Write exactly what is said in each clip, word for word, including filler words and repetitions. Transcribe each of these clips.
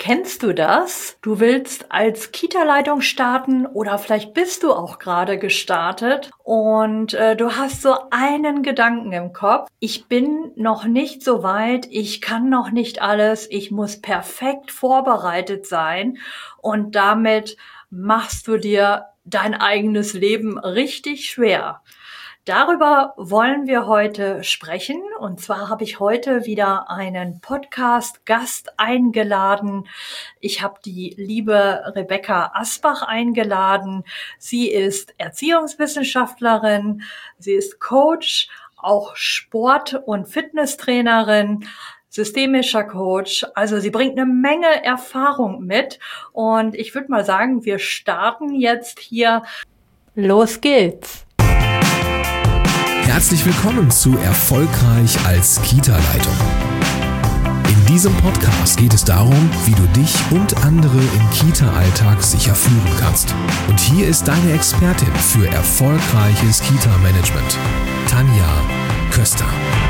Kennst du das? Du willst als Kita-Leitung starten oder vielleicht bist du auch gerade gestartet und äh, du hast so einen Gedanken im Kopf. Ich bin noch nicht so weit, ich kann noch nicht alles, ich muss perfekt vorbereitet sein und damit machst du dir dein eigenes Leben richtig schwer. Darüber wollen wir heute sprechen. Und zwar habe ich heute wieder einen Podcast-Gast eingeladen. Ich habe die liebe Rebecca Asbach eingeladen. Sie ist Erziehungswissenschaftlerin, sie ist Coach, auch Sport- und Fitnesstrainerin, systemischer Coach. Also sie bringt eine Menge Erfahrung mit. Und ich würde mal sagen, wir starten jetzt hier. Los geht's! Herzlich willkommen zu Erfolgreich als Kita-Leitung. In diesem Podcast geht es darum, wie du dich und andere im Kita-Alltag sicher führen kannst. Und hier ist deine Expertin für erfolgreiches Kita-Management, Tanja Köster.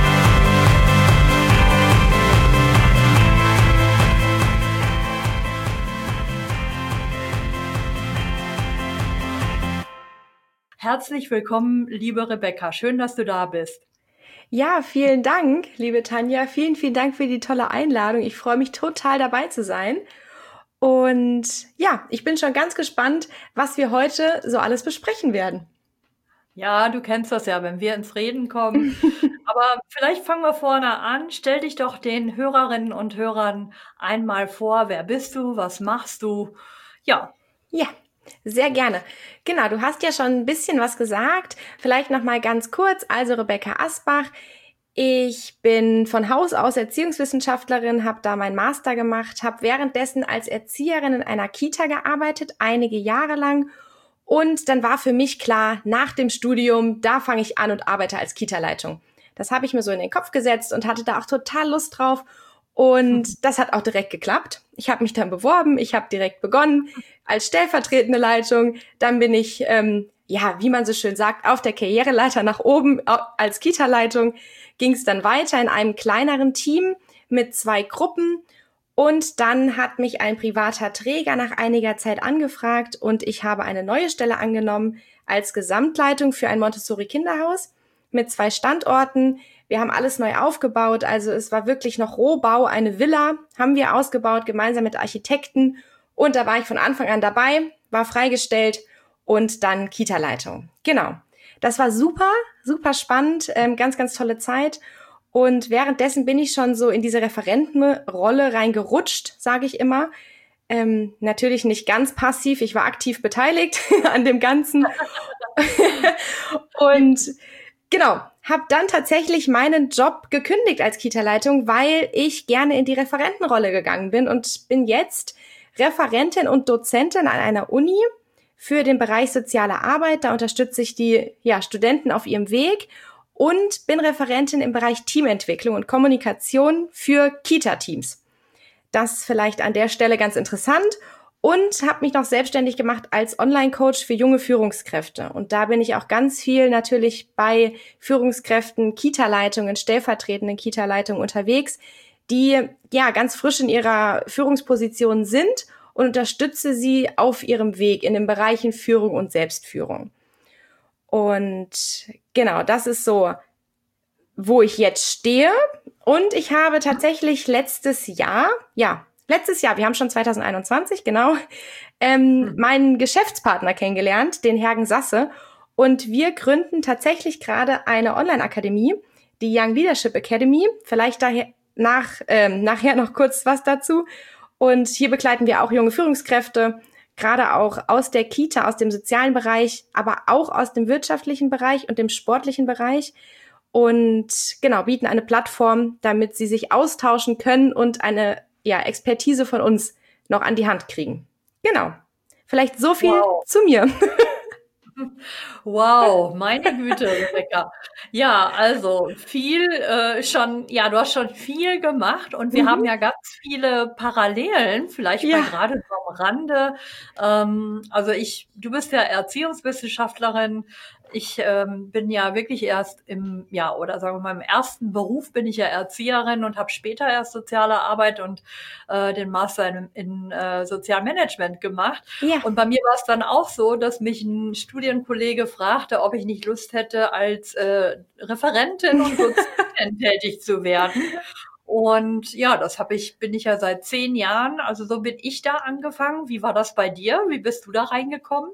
Herzlich willkommen, liebe Rebecca. Schön, dass du da bist. Ja, vielen Dank, liebe Tanja. Vielen, vielen Dank für die tolle Einladung. Ich freue mich total, dabei zu sein. Und ja, ich bin schon ganz gespannt, was wir heute so alles besprechen werden. Ja, du kennst das ja, wenn wir ins Reden kommen. Aber vielleicht fangen wir vorne an. Stell dich doch den Hörerinnen und Hörern einmal vor. Wer bist du? Was machst du? Ja. Ja. Sehr gerne. Genau, du hast ja schon ein bisschen was gesagt. Vielleicht noch mal ganz kurz. Also Rebecca Asbach. Ich bin von Haus aus Erziehungswissenschaftlerin, habe da meinen Master gemacht, habe währenddessen als Erzieherin in einer Kita gearbeitet, einige Jahre lang. Und dann war für mich klar, nach dem Studium, da fange ich an und arbeite als Kita-Leitung. Das habe ich mir so in den Kopf gesetzt und hatte da auch total Lust drauf. Und das hat auch direkt geklappt. Ich habe mich dann beworben, ich habe direkt begonnen als stellvertretende Leitung. Dann bin ich, ähm, ja, wie man so schön sagt, auf der Karriereleiter nach oben als Kita-Leitung. Ging es dann weiter in einem kleineren Team mit zwei Gruppen. Und dann hat mich ein privater Träger nach einiger Zeit angefragt und ich habe eine neue Stelle angenommen als Gesamtleitung für ein Montessori-Kinderhaus mit zwei Standorten. Wir haben alles neu aufgebaut, also es war wirklich noch Rohbau, eine Villa haben wir ausgebaut, gemeinsam mit Architekten. Und da war ich von Anfang an dabei, war freigestellt und dann Kita-Leitung. Genau, das war super, super spannend, ähm, ganz, ganz tolle Zeit. Und währenddessen bin ich schon so in diese Referentenrolle reingerutscht, sage ich immer. Ähm, natürlich nicht ganz passiv, ich war aktiv beteiligt an dem Ganzen. Und genau, habe dann tatsächlich meinen Job gekündigt als Kita-Leitung, weil ich gerne in die Referentenrolle gegangen bin und bin jetzt Referentin und Dozentin an einer Uni für den Bereich soziale Arbeit. Da unterstütze ich die ja, Studenten auf ihrem Weg und bin Referentin im Bereich Teamentwicklung und Kommunikation für Kita-Teams. Das vielleicht an der Stelle ganz interessant. Und habe mich noch selbstständig gemacht als Online-Coach für junge Führungskräfte. Und da bin ich auch ganz viel natürlich bei Führungskräften, Kita-Leitungen, stellvertretenden Kita-Leitungen unterwegs, die ja ganz frisch in ihrer Führungsposition sind und unterstütze sie auf ihrem Weg in den Bereichen Führung und Selbstführung. Und genau, das ist so, wo ich jetzt stehe. Und ich habe tatsächlich letztes Jahr, ja, Letztes Jahr, wir haben schon zwanzig einundzwanzig, genau, ähm, meinen Geschäftspartner kennengelernt, den Hergen Sasse. Und wir gründen tatsächlich gerade eine Online-Akademie, die Young Leadership Academy. Vielleicht daher nach, ähm, nachher noch kurz was dazu. Und hier begleiten wir auch junge Führungskräfte, gerade auch aus der Kita, aus dem sozialen Bereich, aber auch aus dem wirtschaftlichen Bereich und dem sportlichen Bereich. Und genau, bieten eine Plattform, damit sie sich austauschen können und eine ja, Expertise von uns noch an die Hand kriegen. Genau. Vielleicht so viel wow. zu mir. Wow, meine Güte, Rebecca. Ja, also viel äh, schon, ja, du hast schon viel gemacht und wir mhm. haben ja ganz viele Parallelen, vielleicht ja. mal gerade so am Rande. Ähm, also ich, du bist ja Erziehungswissenschaftlerin, Ich ähm, bin ja wirklich erst im, ja, oder sagen wir mal, im ersten Beruf bin ich ja Erzieherin und habe später erst soziale Arbeit und äh, den Master in, in äh, Sozialmanagement gemacht. Ja. Und bei mir war es dann auch so, dass mich ein Studienkollege fragte, ob ich nicht Lust hätte, als äh, Referentin und Dozentin tätig zu werden. Und ja, das habe ich, bin ich ja seit zehn Jahren. Also so bin ich da angefangen. Wie war das bei dir? Wie bist du da reingekommen?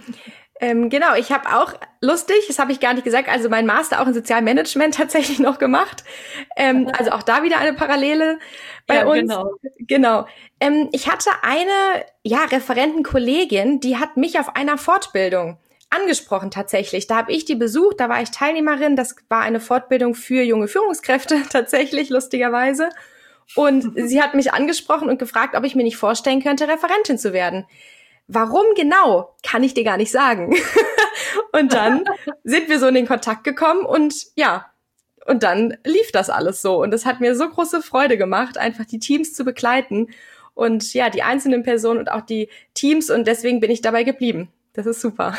Ähm, genau, ich habe auch, lustig, das habe ich gar nicht gesagt, also mein Master auch in Sozialmanagement tatsächlich noch gemacht. Ähm, also auch da wieder eine Parallele bei Ja, uns. genau. Genau. Ähm, ich hatte eine, ja, Referentenkollegin, die hat mich auf einer Fortbildung angesprochen tatsächlich. Da habe ich die besucht, da war ich Teilnehmerin. Das war eine Fortbildung für junge Führungskräfte tatsächlich, lustigerweise. Und sie hat mich angesprochen und gefragt, ob ich mir nicht vorstellen könnte, Referentin zu werden. Warum genau, kann ich dir gar nicht sagen. Und dann sind wir so in den Kontakt gekommen und ja, und dann lief das alles so. Und es hat mir so große Freude gemacht, einfach die Teams zu begleiten und ja, die einzelnen Personen und auch die Teams. Und deswegen bin ich dabei geblieben. Das ist super.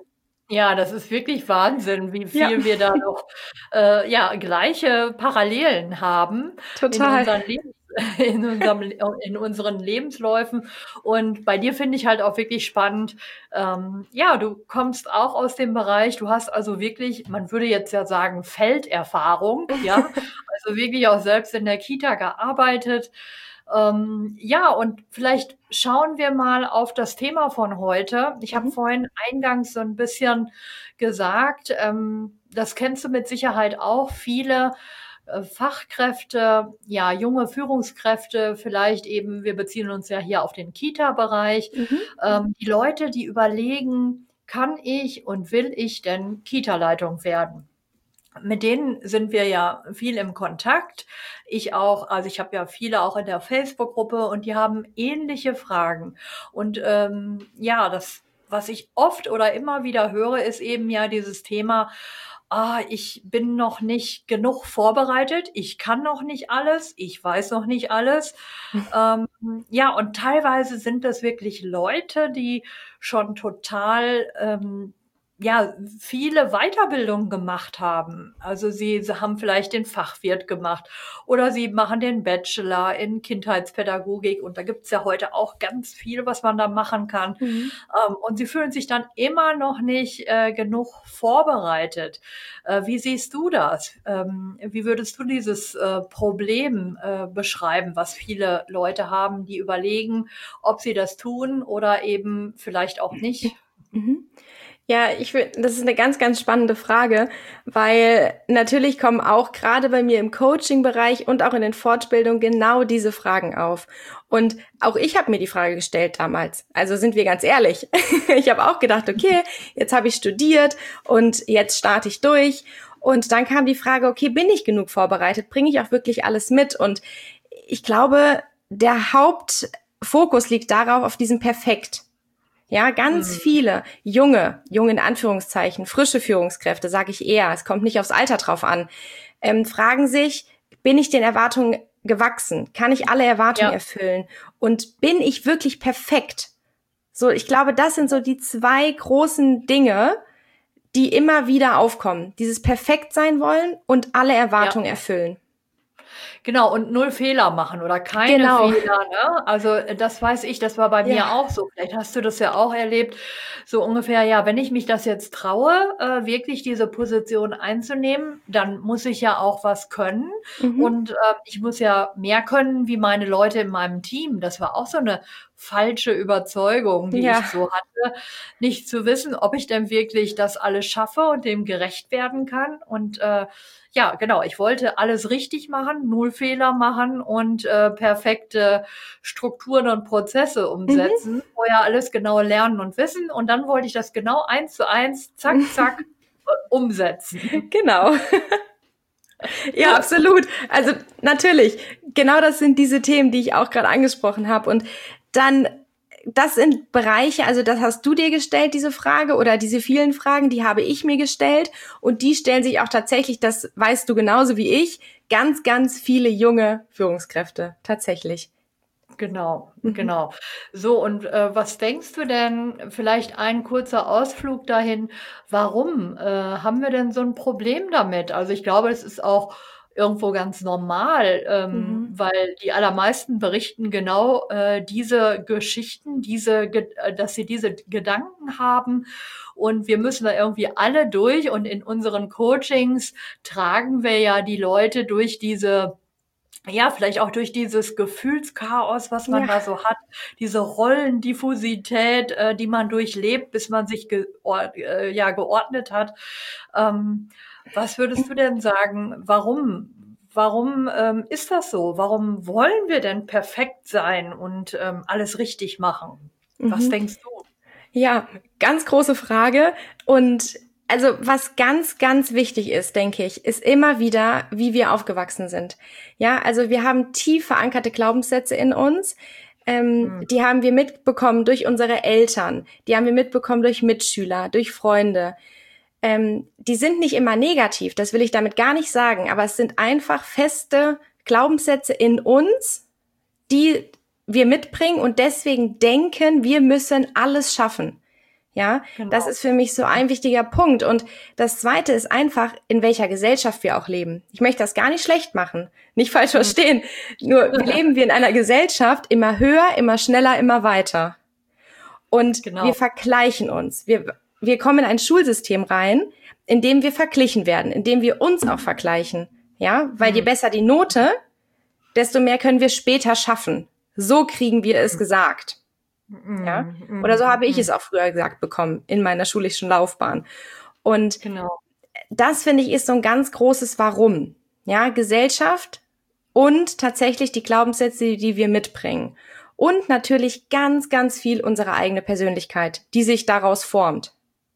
Ja, das ist wirklich Wahnsinn, wie viel Ja. wir da noch äh, ja, gleiche Parallelen haben in Total. unseren Lebens in unserem in unseren Lebensläufen. Und bei dir finde ich halt auch wirklich spannend. Ähm, ja, du kommst auch aus dem Bereich. Du hast also wirklich, man würde jetzt ja sagen, Felderfahrung, ja, also wirklich auch selbst in der Kita gearbeitet. Ähm, ja, und vielleicht schauen wir mal auf das Thema von heute. Ich habe Mhm. vorhin eingangs so ein bisschen gesagt, ähm, das kennst du mit Sicherheit auch, viele äh, Fachkräfte, ja, junge Führungskräfte, vielleicht eben, wir beziehen uns ja hier auf den Kita-Bereich, Mhm. ähm, die Leute, die überlegen, kann ich und will ich denn Kita-Leitung werden? Mit denen sind wir ja viel im Kontakt. Ich auch, also ich habe ja viele auch in der Facebook-Gruppe und die haben ähnliche Fragen. Und ähm, ja, das, was ich oft oder immer wieder höre, ist eben ja dieses Thema, ah, ich bin noch nicht genug vorbereitet, ich kann noch nicht alles, ich weiß noch nicht alles. Ähm, ja, und teilweise sind das wirklich Leute, die schon total ähm, ja, viele Weiterbildungen gemacht haben. Also sie, sie haben vielleicht den Fachwirt gemacht oder sie machen den Bachelor in Kindheitspädagogik und da gibt's ja heute auch ganz viel, was man da machen kann. Mhm. Ähm, und sie fühlen sich dann immer noch nicht äh, genug vorbereitet. Äh, wie siehst du das? Ähm, wie würdest du dieses äh, Problem äh, beschreiben, was viele Leute haben, die überlegen, ob sie das tun oder eben vielleicht auch nicht? Mhm. Ja, ich will, das ist eine ganz, ganz spannende Frage, weil natürlich kommen auch gerade bei mir im Coaching-Bereich und auch in den Fortbildungen genau diese Fragen auf. Und auch ich habe mir die Frage gestellt damals. Also sind wir ganz ehrlich. Ich habe auch gedacht, okay, jetzt habe ich studiert und jetzt starte ich durch. Und dann kam die Frage, okay, bin ich genug vorbereitet? Bringe ich auch wirklich alles mit? Und ich glaube, der Hauptfokus liegt darauf, auf diesem Perfekt. Ja, ganz Hm. viele junge, junge in Anführungszeichen, frische Führungskräfte, sage ich eher, es kommt nicht aufs Alter drauf an, ähm, fragen sich, bin ich den Erwartungen gewachsen? Kann ich alle Erwartungen Ja. erfüllen? Und bin ich wirklich perfekt? So, ich glaube, das sind so die zwei großen Dinge, die immer wieder aufkommen. Dieses perfekt sein wollen und alle Erwartungen Ja. erfüllen. Genau, und null Fehler machen oder keine Genau. Fehler, ne? Also, das weiß ich, das war bei mir Ja. auch so. Vielleicht hast du das ja auch erlebt, so ungefähr, ja, wenn ich mich das jetzt traue, äh, wirklich diese Position einzunehmen, dann muss ich ja auch was können Mhm. und äh, ich muss ja mehr können wie meine Leute in meinem Team. Das war auch so eine falsche Überzeugung, die Ja. ich so hatte, nicht zu wissen, ob ich denn wirklich das alles schaffe und dem gerecht werden kann. Und äh, ja, genau, ich wollte alles richtig machen, null Fehler machen und äh, perfekte Strukturen und Prozesse umsetzen, vorher alles genau lernen und wissen und dann wollte ich das genau eins zu eins, zack, zack, äh, umsetzen. Genau. Ja, absolut. Also natürlich, genau das sind diese Themen, die ich auch gerade angesprochen habe. Und dann, das sind Bereiche, also das hast du dir gestellt, diese Frage, oder diese vielen Fragen, die habe ich mir gestellt. Und die stellen sich auch tatsächlich, das weißt du genauso wie ich, ganz, ganz viele junge Führungskräfte, tatsächlich. Genau, Mhm. genau. So, und äh, was denkst du denn, vielleicht ein kurzer Ausflug dahin, warum äh, haben wir denn so ein Problem damit? Also ich glaube, es ist auch irgendwo ganz normal, ähm, Mhm. weil die allermeisten berichten genau äh, diese Geschichten, diese, Ge- äh, dass sie diese Gedanken haben, und wir müssen da irgendwie alle durch, und in unseren Coachings tragen wir ja die Leute durch diese, ja, vielleicht auch durch dieses Gefühlschaos, was man Ja. da so hat, diese Rollendiffusität, äh, die man durchlebt, bis man sich geor äh, ja, geordnet hat. Ähm, was würdest du denn sagen, warum? Warum ähm, ist das so? Warum wollen wir denn perfekt sein und ähm, alles richtig machen? Was Mhm. denkst du? Ja, ganz große Frage. Und also was ganz, ganz wichtig ist, denke ich, ist immer wieder, wie wir aufgewachsen sind. Ja, also wir haben tief verankerte Glaubenssätze in uns. Ähm, Hm. die haben wir mitbekommen durch unsere Eltern. Die haben wir mitbekommen durch Mitschüler, durch Freunde. Ähm, die sind nicht immer negativ, das will ich damit gar nicht sagen, aber es sind einfach feste Glaubenssätze in uns, die wir mitbringen und deswegen denken, wir müssen alles schaffen. Ja, das Genau. ist für mich so ein wichtiger Punkt. Und das Zweite ist einfach, in welcher Gesellschaft wir auch leben. Ich möchte das gar nicht schlecht machen, nicht falsch Hm. verstehen. Nur wir leben wir in einer Gesellschaft immer höher, immer schneller, immer weiter. Und Genau. wir vergleichen uns. Wir, wir kommen in ein Schulsystem rein, in dem wir verglichen werden, in dem wir uns auch vergleichen. Ja, weil je Hm. besser die Note, desto mehr können wir später schaffen. So kriegen wir es gesagt. Ja, Hm. oder so Hm. habe ich Hm. es auch früher gesagt bekommen in meiner schulischen Laufbahn. Und Genau. das, finde ich, ist so ein ganz großes Warum. Ja, Gesellschaft und tatsächlich die Glaubenssätze, die wir mitbringen. Und natürlich ganz, ganz viel unsere eigene Persönlichkeit, die sich daraus formt.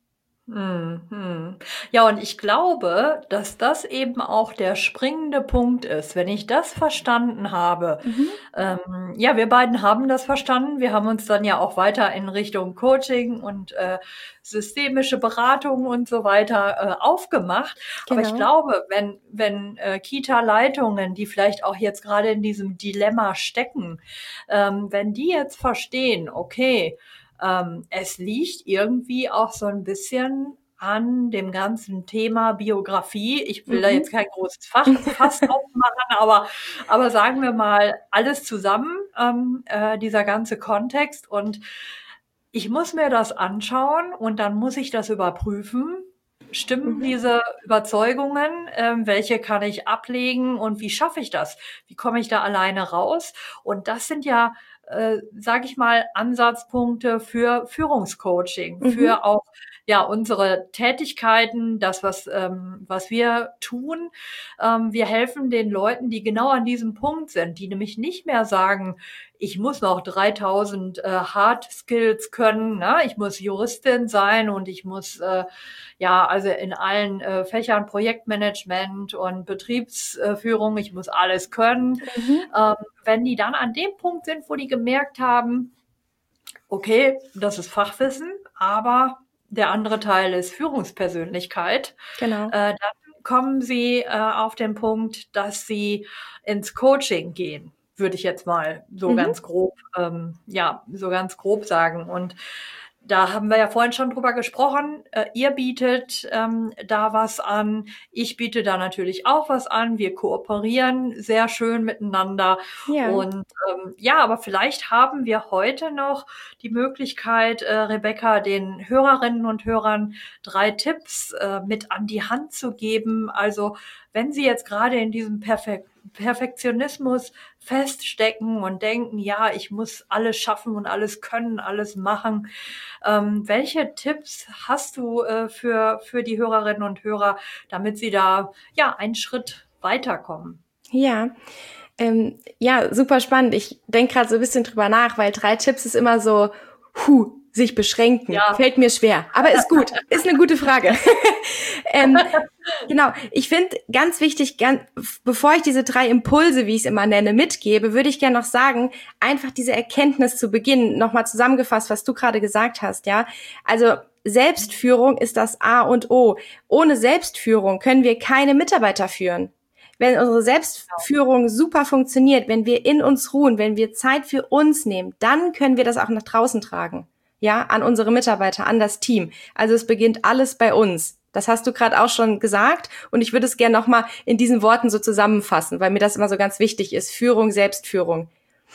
Mhm. Ja, und ich glaube, dass das eben auch der springende Punkt ist. Wenn ich das verstanden habe, Mhm. ähm, ja, wir beiden haben das verstanden. Wir haben uns dann ja auch weiter in Richtung Coaching und äh, systemische Beratung und so weiter äh, aufgemacht. Aber ich Genau. glaube, wenn, wenn äh, Kita-Leitungen, die vielleicht auch jetzt gerade in diesem Dilemma stecken, ähm, wenn die jetzt verstehen, okay, ähm, es liegt irgendwie auch so ein bisschen an dem ganzen Thema Biografie. Ich will da Mhm. jetzt kein großes Fach, Fass aufmachen, aber, aber sagen wir mal alles zusammen, ähm, äh, dieser ganze Kontext. Und ich muss mir das anschauen und dann muss ich das überprüfen. Stimmen Mhm. diese Überzeugungen? Ähm, welche kann ich ablegen und wie schaffe ich das? Wie komme ich da alleine raus? Und das sind ja, äh, sage ich mal, Ansatzpunkte für Führungscoaching, Mhm. für auch ja unsere Tätigkeiten, das was ähm, was wir tun. Ähm, wir helfen den Leuten, die genau an diesem Punkt sind, die nämlich nicht mehr sagen, ich muss noch dreitausend äh, Hard Skills können, ne? Ich muss Juristin sein und ich muss äh, ja also in allen äh, Fächern Projektmanagement und Betriebsführung, ich muss alles können. Mhm. Ähm, wenn die dann an dem Punkt sind, wo die gemerkt haben, okay, das ist Fachwissen, aber der andere Teil ist Führungspersönlichkeit, Genau. äh, dann kommen sie äh, auf den Punkt, dass sie ins Coaching gehen, würde ich jetzt mal so Mhm. ganz grob, ähm, ja, so ganz grob sagen. Und da haben wir ja vorhin schon drüber gesprochen. Äh, ihr bietet ähm, da was an. Ich biete da natürlich auch was an. Wir kooperieren sehr schön miteinander. Ja. Und ähm, ja, aber vielleicht haben wir heute noch die Möglichkeit, äh, Rebecca, den Hörerinnen und Hörern drei Tipps äh, mit an die Hand zu geben. Also wenn Sie jetzt gerade in diesem Perfek Perfektionismus feststecken und denken, ja, ich muss alles schaffen und alles können, alles machen. Ähm, welche Tipps hast du äh, für, für die Hörerinnen und Hörer, damit sie da ja einen Schritt weiterkommen? Ja. Ähm, ja, super spannend. Ich denke gerade so ein bisschen drüber nach, weil drei Tipps ist immer so, huh, sich beschränken. Ja. Fällt mir schwer. Aber ist gut. Ist eine gute Frage. ähm, genau. Ich finde ganz wichtig, ganz, bevor ich diese drei Impulse, wie ich es immer nenne, mitgebe, würde ich gerne noch sagen, einfach diese Erkenntnis zu Beginn, nochmal zusammengefasst, was du gerade gesagt hast, ja. Also, Selbstführung ist das A und O. Ohne Selbstführung können wir keine Mitarbeiter führen. Wenn unsere Selbstführung super funktioniert, wenn wir in uns ruhen, wenn wir Zeit für uns nehmen, dann können wir das auch nach draußen tragen. Ja, an unsere Mitarbeiter, an das Team. Also es beginnt alles bei uns. Das hast du gerade auch schon gesagt und ich würde es gerne nochmal in diesen Worten so zusammenfassen, weil mir das immer so ganz wichtig ist. Führung, Selbstführung.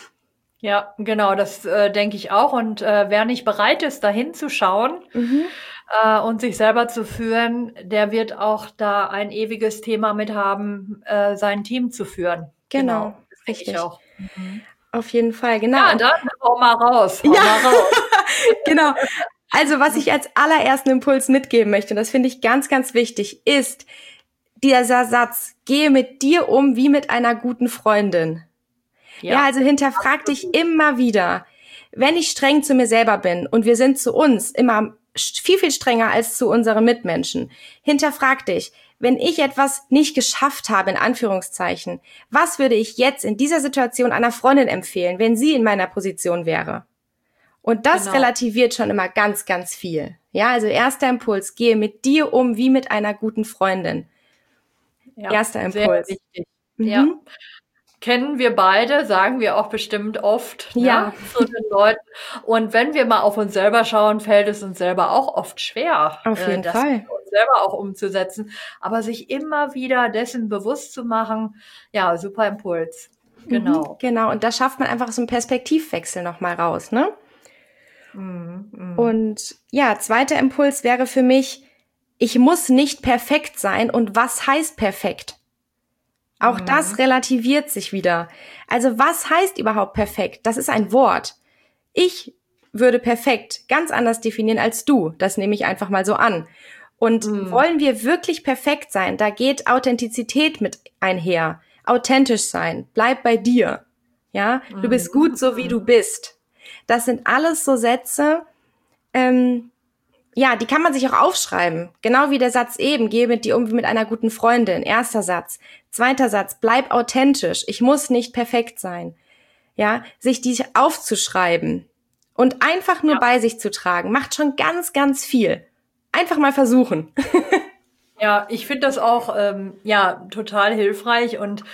Ja, genau, das äh, denke ich auch. Und äh, wer nicht bereit ist, da hinzuschauen mhm. äh, und sich selber zu führen, der wird auch da ein ewiges Thema mit haben, äh, sein Team zu führen. Genau, genau das denke ich auch. Mhm. Auf jeden Fall, genau. Ja, dann hau mal raus. Hau ja. mal raus. Genau. Also was ich als allerersten Impuls mitgeben möchte, und das finde ich ganz, ganz wichtig, ist dieser Satz, gehe mit dir um wie mit einer guten Freundin. Ja, ja also hinterfrag dich immer wieder. Wenn ich streng zu mir selber bin und wir sind zu uns immer viel, viel strenger als zu unseren Mitmenschen, hinterfrag dich, wenn ich etwas nicht geschafft habe, in Anführungszeichen, was würde ich jetzt in dieser Situation einer Freundin empfehlen, wenn sie in meiner Position wäre? Und das genau. relativiert schon immer ganz, ganz viel. Ja, also erster Impuls, gehe mit dir um wie mit einer guten Freundin. Ja, erster Impuls. Sehr wichtig. Mhm. Ja. Kennen wir beide, sagen wir auch bestimmt oft ja. ne, zu den Leuten. Und wenn wir mal auf uns selber schauen, fällt es uns selber auch oft schwer, auf jeden äh, das Fall. uns selber auch umzusetzen. Aber sich immer wieder dessen bewusst zu machen, ja, super Impuls. Genau. Mhm, genau, und da schafft man einfach so einen Perspektivwechsel nochmal raus, ne? Mhm, mh. Und ja, zweiter Impuls wäre für mich, ich muss nicht perfekt sein. Und was heißt perfekt? Auch mhm. das relativiert sich wieder. Also was heißt überhaupt perfekt? Das ist ein Wort. Ich würde perfekt ganz anders definieren als du. Das nehme ich einfach mal so an. Und mhm. wollen wir wirklich perfekt sein? Da geht Authentizität mit einher. Authentisch sein. Bleib bei dir. Ja, mhm. du bist gut so, wie du bist. Das sind alles so Sätze, ähm, ja, die kann man sich auch aufschreiben. Genau wie der Satz eben, gehe mit dir um wie mit einer guten Freundin. Erster Satz. Zweiter Satz, bleib authentisch. Ich muss nicht perfekt sein. Ja, sich die aufzuschreiben und einfach nur ja. bei sich zu tragen, macht schon ganz, ganz viel. Einfach mal versuchen. Ja, ich finde das auch, ähm, ja, total hilfreich und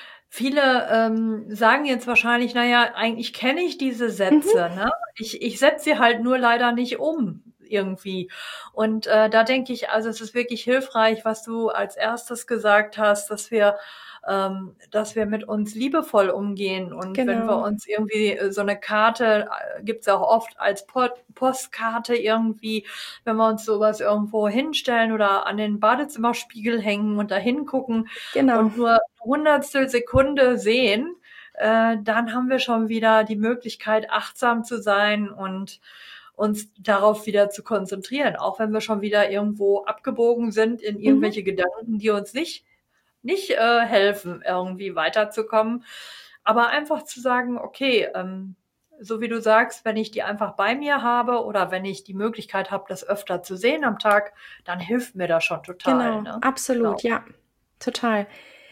viele ähm, sagen jetzt wahrscheinlich, naja, eigentlich kenne ich diese Sätze, mhm. ne? Ich, ich setze sie halt nur leider nicht um irgendwie. Und äh, da denke ich, also es ist wirklich hilfreich, was du als erstes gesagt hast, dass wir ähm, dass wir mit uns liebevoll umgehen. Und genau. wenn wir uns irgendwie so eine Karte, äh, gibt's auch oft als Pot- Postkarte irgendwie, wenn wir uns sowas irgendwo hinstellen oder an den Badezimmerspiegel hängen und da hingucken genau. und nur Hundertstel Sekunde sehen, äh, dann haben wir schon wieder die Möglichkeit, achtsam zu sein und uns darauf wieder zu konzentrieren, auch wenn wir schon wieder irgendwo abgebogen sind in irgendwelche mhm. Gedanken, die uns nicht nicht äh, helfen, irgendwie weiterzukommen. Aber einfach zu sagen, okay, ähm, so wie du sagst, wenn ich die einfach bei mir habe oder wenn ich die Möglichkeit habe, das öfter zu sehen am Tag, dann hilft mir das schon total. Genau, ne? absolut, genau. Ja, total.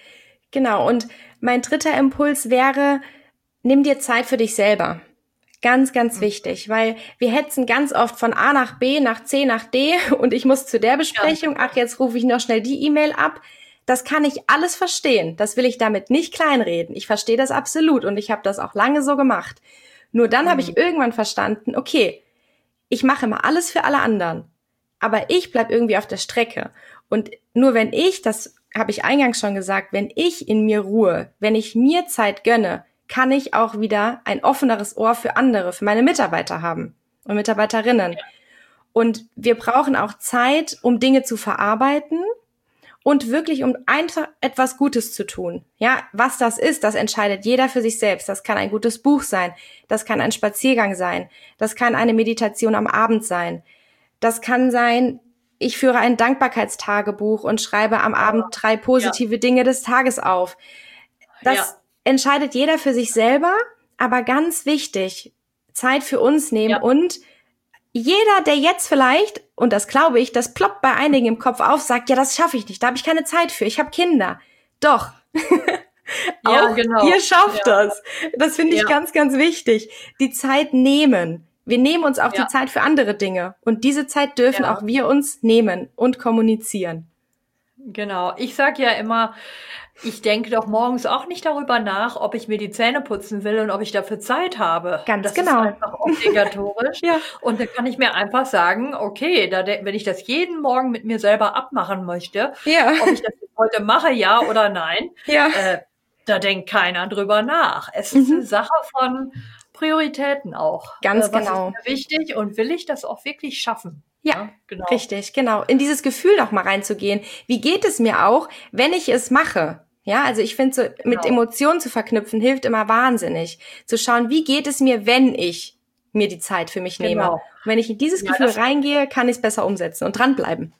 Genau, und mein dritter Impuls wäre, nimm dir Zeit für dich selber. Ganz, ganz mhm. wichtig, weil wir hetzen ganz oft von A nach B, nach C, nach D und ich muss zu der Besprechung, ja. ach, jetzt rufe ich noch schnell die E-Mail ab. Das kann ich alles verstehen. Das will ich damit nicht kleinreden. Ich verstehe das absolut und ich habe das auch lange so gemacht. Nur dann mhm. habe ich irgendwann verstanden, okay, ich mache immer alles für alle anderen, aber ich bleib irgendwie auf der Strecke. Und nur wenn ich, das habe ich eingangs schon gesagt, wenn ich in mir ruhe, wenn ich mir Zeit gönne, kann ich auch wieder ein offeneres Ohr für andere, für meine Mitarbeiter haben und Mitarbeiterinnen. Ja. Und wir brauchen auch Zeit, um Dinge zu verarbeiten und wirklich um einfach etwas Gutes zu tun. Ja, was das ist, das entscheidet jeder für sich selbst. Das kann ein gutes Buch sein, das kann ein Spaziergang sein, das kann eine Meditation am Abend sein. Das kann sein, ich führe ein Dankbarkeitstagebuch und schreibe am Abend drei positive ja. Dinge des Tages auf. Das ja. entscheidet jeder für sich selber, aber ganz wichtig, Zeit für uns nehmen ja. und jeder, der jetzt vielleicht, und das glaube ich, das ploppt bei einigen im Kopf auf, sagt, ja, das schaffe ich nicht, da habe ich keine Zeit für, ich habe Kinder. Doch, ja, auch genau. ihr schafft ja. das. Das finde ich ja. ganz, ganz wichtig. Die Zeit nehmen. Wir nehmen uns auch ja. die Zeit für andere Dinge. Und diese Zeit dürfen ja. auch wir uns nehmen und kommunizieren. Genau. Ich sage ja immer, ich denke doch morgens auch nicht darüber nach, ob ich mir die Zähne putzen will und ob ich dafür Zeit habe. Ganz das genau. ist einfach obligatorisch. Ja. Und da kann ich mir einfach sagen, okay, da, wenn ich das jeden Morgen mit mir selber abmachen möchte, Ja. ob ich das heute mache, ja oder nein, Ja. äh, da denkt keiner drüber nach. Es ist Mhm. eine Sache von Prioritäten auch. Ganz äh, was genau. ist mir wichtig und will ich das auch wirklich schaffen? Ja, genau. Richtig, genau. In dieses Gefühl noch mal reinzugehen. Wie geht es mir auch, wenn ich es mache? Ja, also ich finde, so mit Genau. Emotionen zu verknüpfen, hilft immer wahnsinnig. Zu schauen, wie geht es mir, wenn ich mir die Zeit für mich nehme? Genau. Und wenn ich in dieses Ja, Gefühl das- reingehe, kann ich es besser umsetzen und dranbleiben.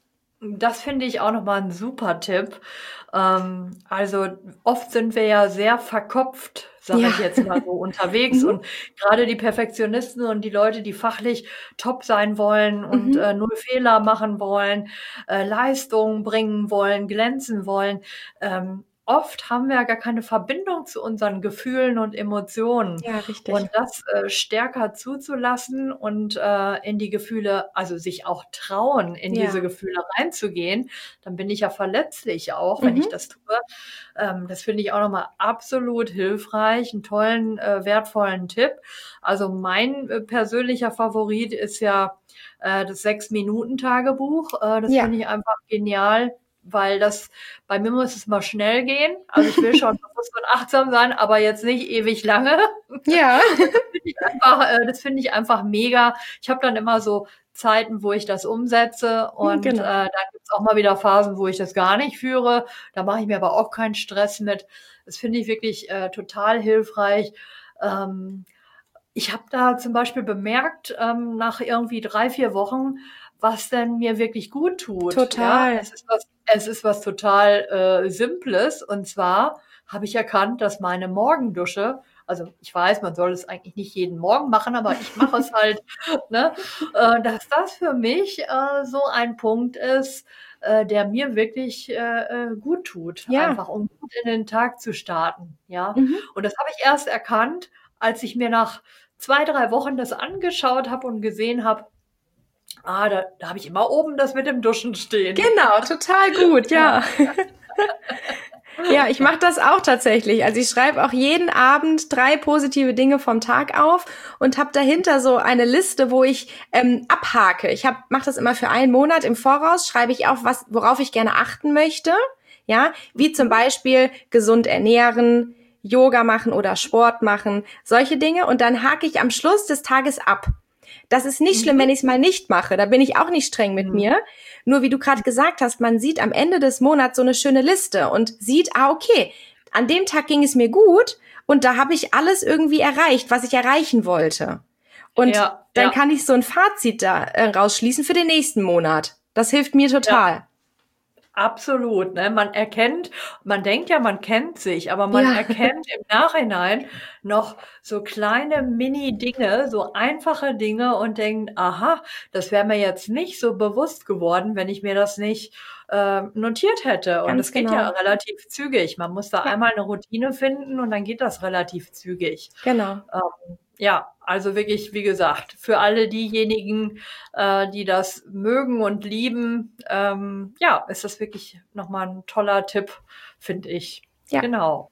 Das finde ich auch nochmal ein super Tipp. Ähm, also oft sind wir ja sehr verkopft, sage Ja. ich jetzt mal so, unterwegs. Mhm. Und gerade die Perfektionisten und die Leute, die fachlich top sein wollen und Mhm. äh, null Fehler machen wollen, äh, Leistungen bringen wollen, glänzen wollen. Ähm, oft haben wir ja gar keine Verbindung zu unseren Gefühlen und Emotionen. Ja, richtig. Und das äh, stärker zuzulassen und äh, in die Gefühle, also sich auch trauen, in Ja. diese Gefühle reinzugehen, dann bin ich ja verletzlich auch, wenn Mhm. ich das tue. Ähm, das finde ich auch nochmal absolut hilfreich, einen tollen, äh, wertvollen Tipp. Also mein äh, persönlicher Favorit ist ja äh, das Sechs-Minuten-Tagebuch. Äh, das Ja. finde ich einfach genial, weil das, bei mir muss es mal schnell gehen. Also ich will schon bewusst und achtsam sein, aber jetzt nicht ewig lange. Ja. Finde ich einfach, äh, das finde ich einfach mega. Ich habe dann immer so Zeiten, wo ich das umsetze und Genau. äh, dann gibt's auch mal wieder Phasen, wo ich das gar nicht führe. Da mache ich mir aber auch keinen Stress mit. Das finde ich wirklich äh, total hilfreich. Ähm, ich habe da zum Beispiel bemerkt, ähm, nach irgendwie drei, vier Wochen, was denn mir wirklich gut tut. Total. Ja, es ist was, es ist was total äh, Simples. Und zwar habe ich erkannt, dass meine Morgendusche, also ich weiß, man soll es eigentlich nicht jeden Morgen machen, aber ich mache es halt, ne, äh, dass das für mich äh, so ein Punkt ist, äh, der mir wirklich äh, äh, gut tut, Ja. einfach um gut in den Tag zu starten. Ja, Mhm. und das habe ich erst erkannt, als ich mir nach zwei, drei Wochen das angeschaut habe und gesehen habe, ah, da, da habe ich immer oben das mit dem Duschen stehen. Genau, total gut, ja. Ja, ich mache das auch tatsächlich. Also ich schreibe auch jeden Abend drei positive Dinge vom Tag auf und habe dahinter so eine Liste, wo ich ähm, abhake. Ich mache das immer für einen Monat im Voraus, schreibe ich auf, was, worauf ich gerne achten möchte. Ja, wie zum Beispiel gesund ernähren, Yoga machen oder Sport machen, solche Dinge. Und dann hake ich am Schluss des Tages ab. Das ist nicht schlimm, wenn ich es mal nicht mache. Da bin ich auch nicht streng mit Mhm. mir. Nur wie du gerade gesagt hast, man sieht am Ende des Monats so eine schöne Liste und sieht, ah, okay, an dem Tag ging es mir gut und da habe ich alles irgendwie erreicht, was ich erreichen wollte. Und Ja, dann ja. kann ich so ein Fazit da äh, rausschließen für den nächsten Monat. Das hilft mir total. Absolut, ne? Man erkennt, man denkt ja, man kennt sich, aber man Ja. erkennt im Nachhinein noch so kleine Mini-Dinge, so einfache Dinge und denkt, aha, das wäre mir jetzt nicht so bewusst geworden, wenn ich mir das nicht äh, notiert hätte. Und Ganz das geht genau. ja relativ zügig. Man muss da Ja. einmal eine Routine finden und dann geht das relativ zügig. Genau. Ähm, ja, also wirklich, wie gesagt, für alle diejenigen, äh, die das mögen und lieben, ähm, ja, ist das wirklich nochmal ein toller Tipp, finde ich. Ja. Genau.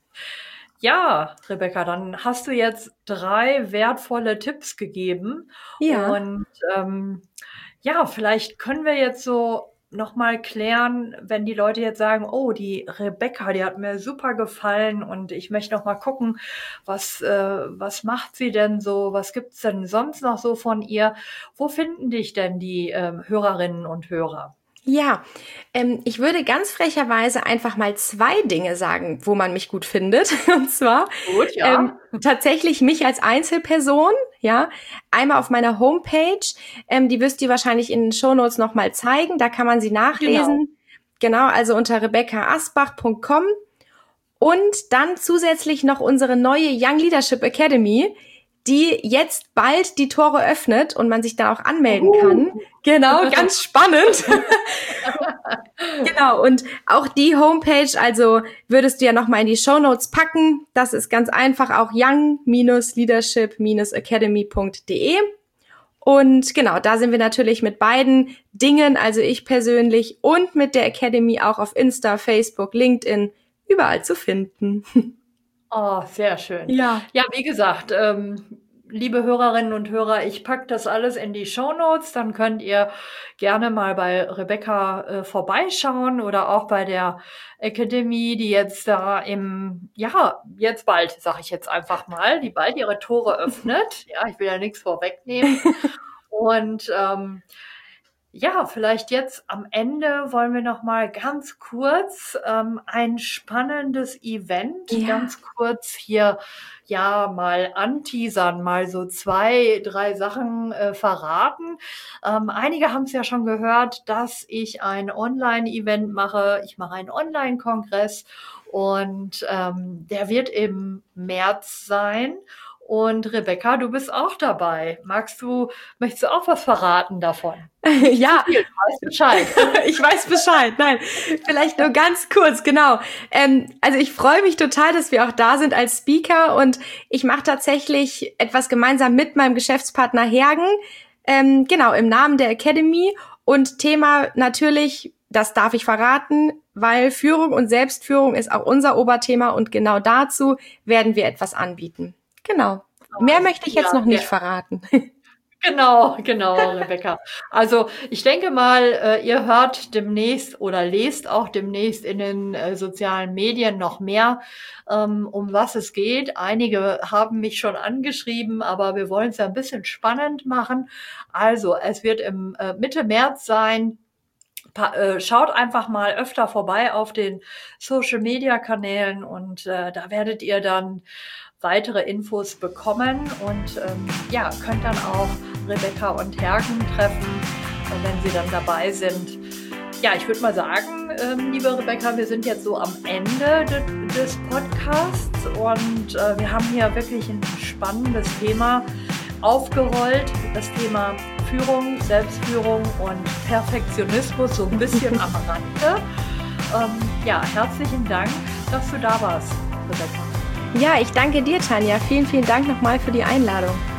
Ja, Rebecca, dann hast du jetzt drei wertvolle Tipps gegeben. Ja. Und ähm, ja, vielleicht können wir jetzt so nochmal klären, wenn die Leute jetzt sagen, oh, die Rebecca, die hat mir super gefallen und ich möchte noch mal gucken, was, äh, was macht sie denn so, was gibt's denn sonst noch so von ihr? Wo finden dich denn die ähm, Hörerinnen und Hörer? Ja, ähm, ich würde ganz frecherweise einfach mal zwei Dinge sagen, wo man mich gut findet. Und zwar Gut, ja. ähm, tatsächlich mich als Einzelperson, ja, einmal auf meiner Homepage, ähm, die wirst du wahrscheinlich in den Shownotes nochmal zeigen, da kann man sie nachlesen. Genau, also unter rebecca asbach punkt com und dann zusätzlich noch unsere neue Young Leadership Academy, die jetzt bald die Tore öffnet und man sich da auch anmelden Uh. kann. Genau, ganz spannend. Genau, und auch die Homepage, also würdest du ja nochmal in die Shownotes packen. Das ist ganz einfach, auch young Leadership Academy punkt de. Und genau, da sind wir natürlich mit beiden Dingen, also ich persönlich und mit der Academy auch auf Insta, Facebook, LinkedIn, überall zu finden. Oh, sehr schön. Ja. Ja, wie gesagt, ähm, liebe Hörerinnen und Hörer, ich packe das alles in die Shownotes, dann könnt ihr gerne mal bei Rebecca äh, vorbeischauen oder auch bei der Academy, die jetzt da im, ja, jetzt bald, sage ich jetzt einfach mal, die bald ihre Tore öffnet. Ja, ich will ja nichts vorwegnehmen. Und ähm, ja, vielleicht jetzt am Ende wollen wir noch mal ganz kurz ähm, ein spannendes Event Ja. ganz kurz hier ja mal anteasern, mal so zwei, drei Sachen äh, verraten. Ähm, einige haben es ja schon gehört, dass ich ein Online-Event mache. Ich mache einen Online-Kongress und ähm, der wird im März sein. Und Rebecca, du bist auch dabei. Magst du, möchtest du auch was verraten davon? Ja, Du weißt Bescheid. ich weiß Bescheid. Nein, vielleicht nur ganz kurz, genau. Ähm, also ich freue mich total, dass wir auch da sind als Speaker und ich mache tatsächlich etwas gemeinsam mit meinem Geschäftspartner Hergen, ähm, genau, im Namen der Academy und Thema natürlich, das darf ich verraten, weil Führung und Selbstführung ist auch unser Oberthema und genau dazu werden wir etwas anbieten. Genau. Mehr möchte ich jetzt Ja, noch nicht ja. verraten. Genau, genau, Rebecca. Also ich denke mal, äh, ihr hört demnächst oder lest auch demnächst in den äh, sozialen Medien noch mehr, ähm, um was es geht. Einige haben mich schon angeschrieben, aber wir wollen es ja ein bisschen spannend machen. Also es wird im äh, Mitte März sein. Pa- äh, schaut einfach mal öfter vorbei auf den Social-Media-Kanälen und äh, da werdet ihr dann weitere Infos bekommen und ähm, ja, könnt dann auch Rebecca und Hergen treffen, äh, wenn sie dann dabei sind. Ja, ich würde mal sagen, ähm, liebe Rebecca, wir sind jetzt so am Ende de- des Podcasts und äh, wir haben hier wirklich ein spannendes Thema aufgerollt, das Thema Führung, Selbstführung und Perfektionismus, so ein bisschen am Rande. Ähm, ja, herzlichen Dank, dass du da warst, Rebecca. Ja, ich danke dir, Tanja. Vielen, vielen Dank nochmal für die Einladung.